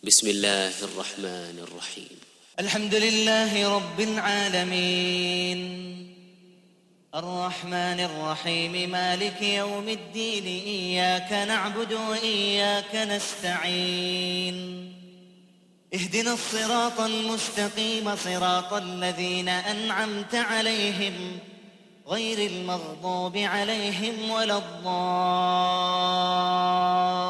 بسم الله الرحمن الرحيم. الحمد لله رب العالمين، الرحمن الرحيم، مالك يوم الدين، إياك نعبد وإياك نستعين. اهدنا الصراط المستقيم، صراط الذين أنعمت عليهم غير المغضوب عليهم ولا الضالين.